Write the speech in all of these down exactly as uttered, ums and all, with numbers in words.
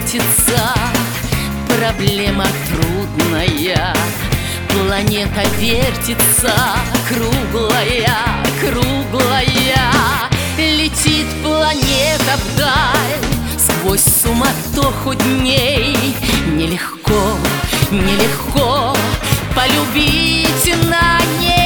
вертится, проблема трудная. Планета вертится, круглая, круглая. Летит планета вдаль, сквозь суматоху дней. Нелегко, нелегко полюбить на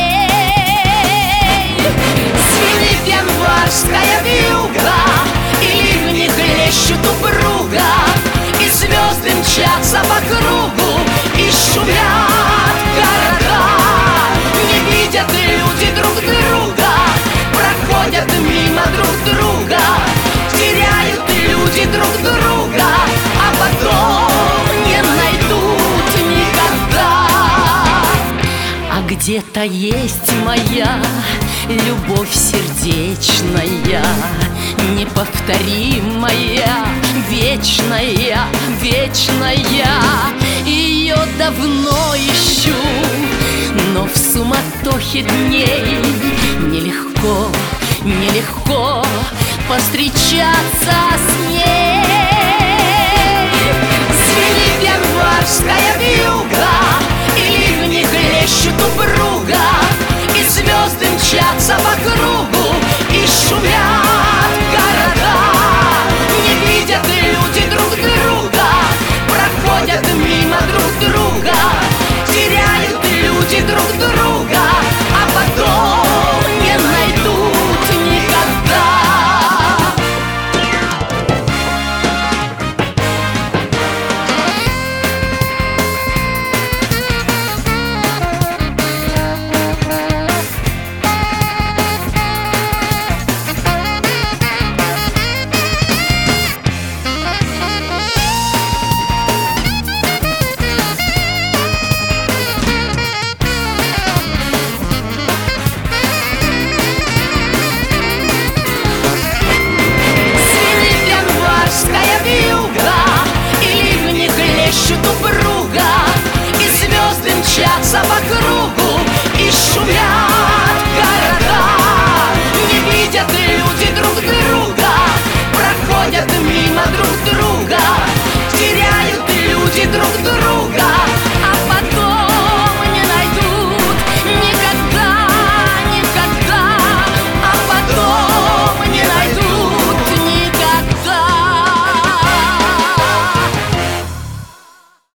ней. Звенит январская вьюга, и ливни хлещут упруга, и звезды мчатся по кругу, и шумят города. Не видят люди друг друга, проходят мимо друг друга, теряют люди друг друга, а потом не найдут никогда. А где-то есть моя любовь сердечная, неповторимая, вечная, вечная. Ее давно ищу, но в суматохе дней нелегко, нелегко повстречаться с ней.